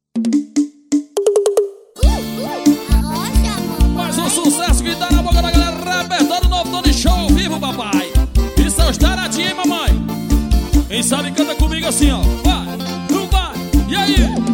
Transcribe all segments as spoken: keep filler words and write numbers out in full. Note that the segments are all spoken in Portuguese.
Mais um sucesso que tá na boca da galera. Repertório novo, Tony Show ao vivo, papai. Isso é os taradinhos, hein, mamãe? Quem sabe canta comigo assim, ó. Vai, não vai, e aí?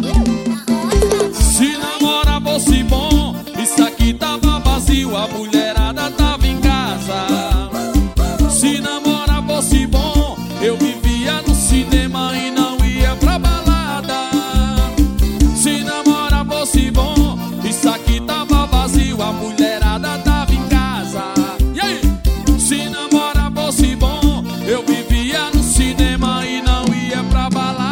Se namora fosse bom, isso aqui tava vazio, a mulherada tava em casa. Se namora fosse bom, eu vivia no cinema e não ia pra balada. Se namora fosse bom, isso aqui tava vazio, a mulherada tava em casa. E aí? Se namora fosse bom, eu vivia no cinema e não ia pra balada.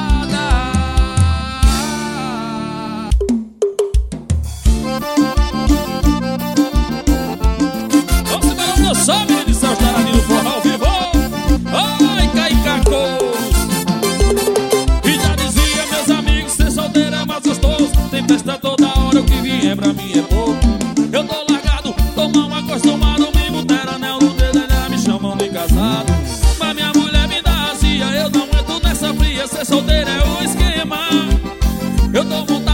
Vamos embora, não sabe, de São Taradinho no forró ao vivo. Ai, caicacos. E já dizia meus amigos, ser solteiro é mais gostoso. Tem festa toda hora, o que vier pra mim é pouco. Eu tô largado, tô mal acostumado. Me botaram anel no dedo, ainda me chamam de casado. Mas minha mulher me dá azia, eu não entro nessa fria. Ser solteiro é o esquema. Eu tô vontade